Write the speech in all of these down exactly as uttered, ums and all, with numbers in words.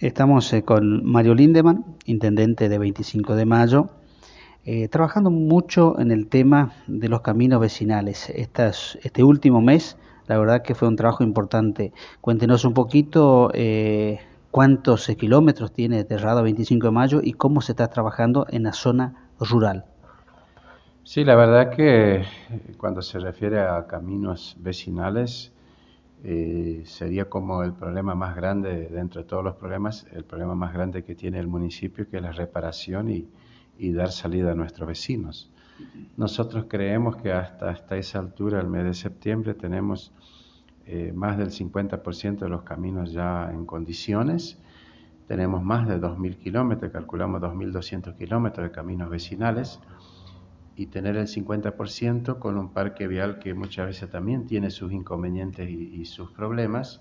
Estamos eh, con Mario Lindemann, intendente de veinticinco de mayo, eh, trabajando mucho en el tema de los caminos vecinales. Estas, este último mes, la verdad que fue un trabajo importante. Cuéntenos un poquito eh, cuántos eh, kilómetros tiene Terrado veinticinco de mayo y cómo se está trabajando en la zona rural. Sí, la verdad que eh, cuando se refiere a caminos vecinales, eh, sería como el problema más grande, dentro de todos los problemas, el problema más grande que tiene el municipio, que es la reparación y, y dar salida a nuestros vecinos. Nosotros creemos que hasta, hasta esa altura, el mes de septiembre, tenemos eh, más del cincuenta por ciento de los caminos ya en condiciones. Tenemos más de dos mil kilómetros, calculamos dos mil doscientos kilómetros de caminos vecinales, y tener el cincuenta por ciento con un parque vial que muchas veces también tiene sus inconvenientes y, y sus problemas,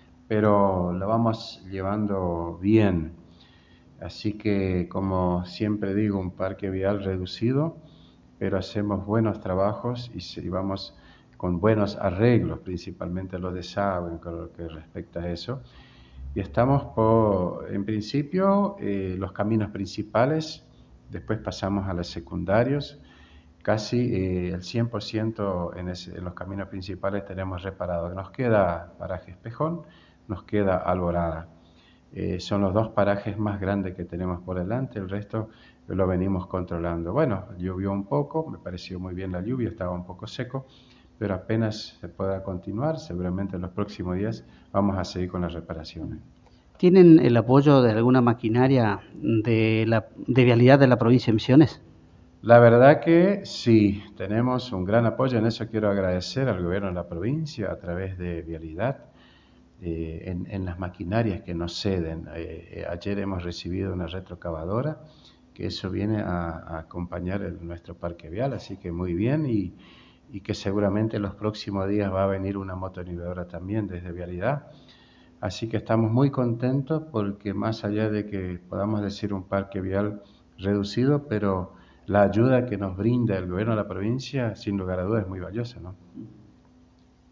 pero lo vamos llevando bien. Así que, como siempre digo, un parque vial reducido, pero hacemos buenos trabajos y, y vamos con buenos arreglos, principalmente los desagües, con lo que respecta a eso. Y estamos por, en principio, eh, los caminos principales, después pasamos a los secundarios. Casi eh, el cien por ciento en, ese, en los caminos principales tenemos reparado. Nos queda paraje Espejón, nos queda Alborada. Eh, son los dos parajes más grandes que tenemos por delante, el resto lo venimos controlando. Bueno, llovió un poco, me pareció muy bien la lluvia, estaba un poco seco, pero apenas se pueda continuar, seguramente en los próximos días vamos a seguir con las reparaciones. ¿Tienen el apoyo de alguna maquinaria de, la, de vialidad de la provincia de Misiones? La verdad que sí, tenemos un gran apoyo, en eso quiero agradecer al gobierno de la provincia a través de Vialidad, eh, en, en las maquinarias que nos ceden. Eh, ayer hemos recibido una retrocavadora, que eso viene a, a acompañar el, nuestro parque vial, así que muy bien, y, y que seguramente en los próximos días va a venir una motoniveladora también desde Vialidad. Así que estamos muy contentos porque, más allá de que podamos decir un parque vial reducido, pero la ayuda que nos brinda el gobierno de la provincia, sin lugar a dudas, es muy valiosa, ¿no?